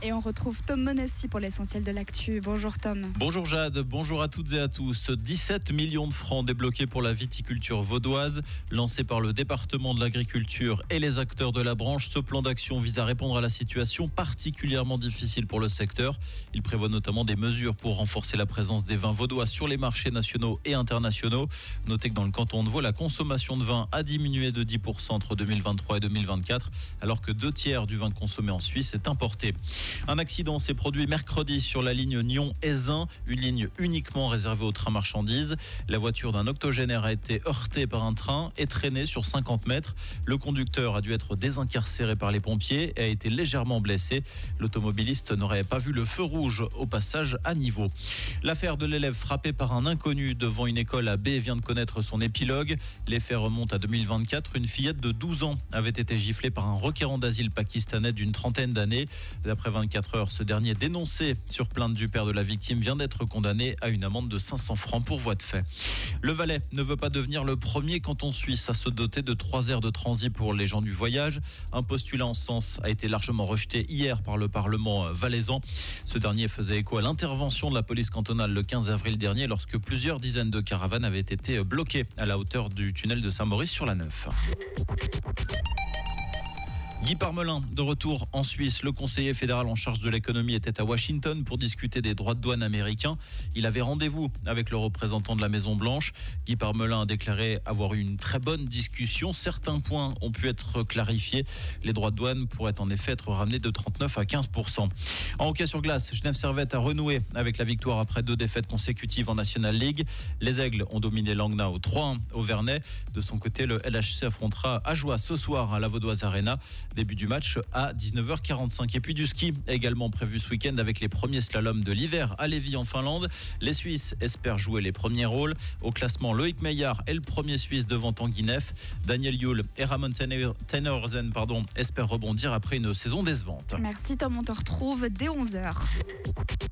Et on retrouve Tom Monassi pour l'essentiel de l'actu. Bonjour Tom. Bonjour Jade, bonjour à toutes et à tous. 17 millions de francs débloqués pour la viticulture vaudoise. Lancé par le département de l'agriculture et les acteurs de la branche, ce plan d'action vise à répondre à la situation particulièrement difficile pour le secteur. Il prévoit notamment des mesures pour renforcer la présence des vins vaudois sur les marchés nationaux et internationaux. Notez que dans le canton de Vaud, la consommation de vin a diminué de 10% entre 2023 et 2024, alors que 2/3 du vin consommé en Suisse est importé. Un accident s'est produit mercredi sur la ligne Nyon-Aisin, une ligne uniquement réservée aux trains marchandises. La voiture d'un octogénaire a été heurtée par un train et traînée sur 50 mètres. Le conducteur a dû être désincarcéré par les pompiers et a été légèrement blessé. L'automobiliste n'aurait pas vu le feu rouge au passage à niveau. L'affaire de l'élève frappé par un inconnu devant une école à B vient de connaître son épilogue. Les faits remontent à 2024. Une fillette de 12 ans avait été giflée par un requérant d'asile pakistanais d'une trentaine d'années. D'après 24 heures, ce dernier, dénoncé sur plainte du père de la victime, vient d'être condamné à une amende de 500 francs pour voie de fait. Le Valais ne veut pas devenir le premier canton suisse à se doter de 3 aires de transit pour les gens du voyage. Un postulat en ce sens a été largement rejeté hier par le Parlement valaisan. Ce dernier faisait écho à l'intervention de la police cantonale le 15 avril dernier lorsque plusieurs dizaines de caravanes avaient été bloquées à la hauteur du tunnel de Saint-Maurice sur la 9. Guy Parmelin, de retour en Suisse. Le conseiller fédéral en charge de l'économie était à Washington pour discuter des droits de douane américains. Il avait rendez-vous avec le représentant de la Maison-Blanche. Guy Parmelin a déclaré avoir eu une très bonne discussion. Certains points ont pu être clarifiés. Les droits de douane pourraient en effet être ramenés de 39 à 15%. En hockey sur glace, Genève Servette a renoué avec la victoire après 2 défaites consécutives en National League. Les Aigles ont dominé Langnau 3-1 au Vernet. De son côté, le LHC affrontera Ajoie ce soir à la Vaudoise Arena. Début du match à 19h45. Et puis du ski également prévu ce week-end avec les premiers slaloms de l'hiver à Lévis en Finlande. Les Suisses espèrent jouer les premiers rôles. Au classement, Loïc Meillard est le premier Suisse devant Tanguy Neff. Daniel Yule et Ramon Tennersen espèrent rebondir après une saison décevante. Merci Tom, on te retrouve dès 11h.